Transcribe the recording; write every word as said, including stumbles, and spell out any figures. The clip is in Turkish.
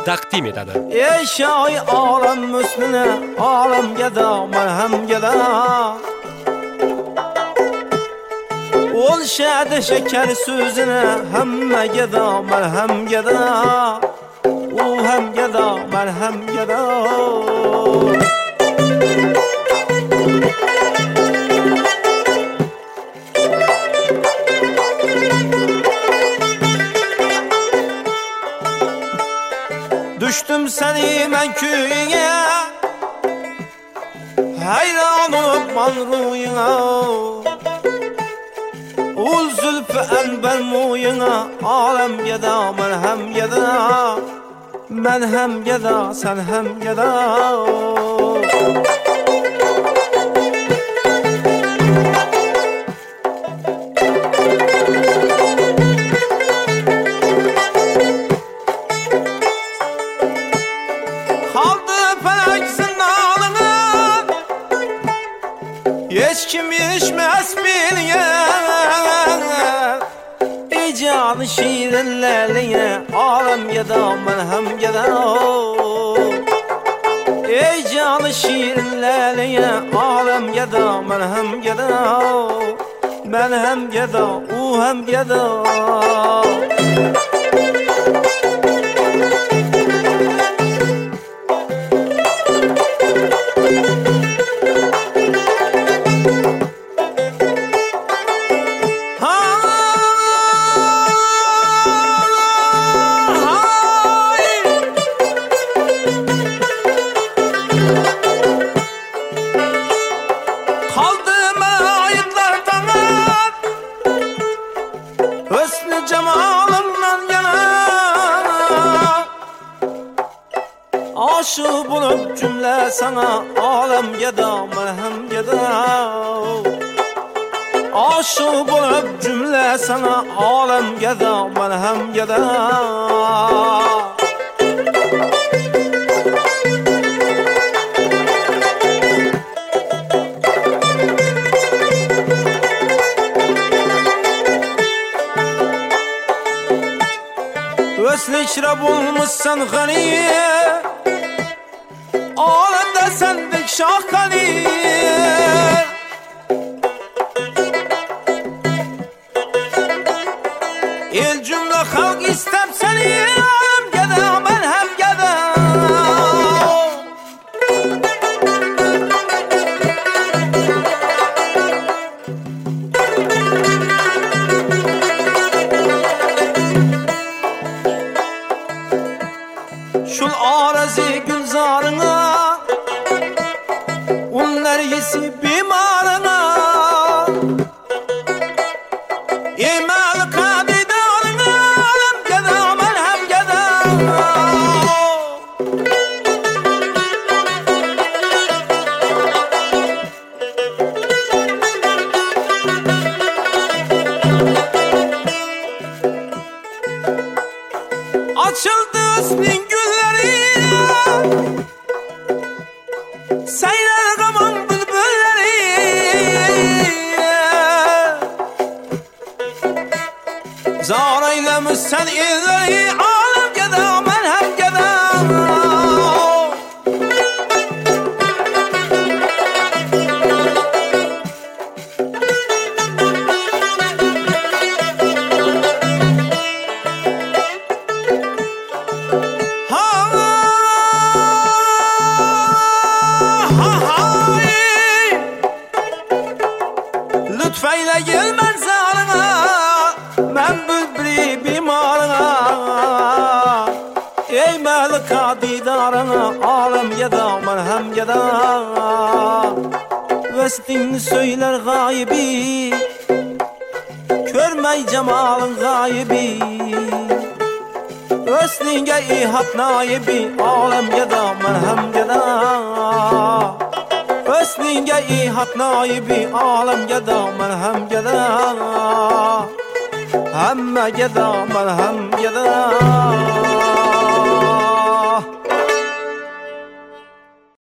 taqdim etadi. Ey shoy olam muslimne, olam gada, marham gada. Ol şade şeker sözüne, hamma gada, marham gada. U ham gada, marham gada. Düştüm seni men köyüne, hayran olup manruyuna. Ul zülfü enber muyuna, alem geda, merhem geda. Men hem geda, sen hem geda. Hiç kim içmez bilyen İcanı şiirinlerine alem geda, merhem geda. Ey canı şiirinlerine alem geda, merhem geda. Ben hem geda, u hem geda. Aşık bulup cümle sana alem geda, merhem geda. Aşık bulup cümle sana alem geda, merhem geda. Vesliçre bulmuşsan gani, alemde sendik şahkani. El cümle halk istem seni, alem geda, merhem geda. Şul arazi gülzarına, onlar yesi bimarına. İmal kadidarına, alem geda, merhem geda. Açıldı ısmin gülleri, sayrar kaman bülbülleri. Zar eylemiş sen illeri, alem geda, merhem geda. Lütfeyle gel menzarına, ben bülbülü bimarına. Ey melika didarına, alem geda, merhem geda. Vestin söyler gaybi, körmey cemalın gaybi. Vestinge ihat naibi, alem geda, merhem geda. Veslinge ihat naibi, alem geda, merhem geda. Hemme geda, merhem geda.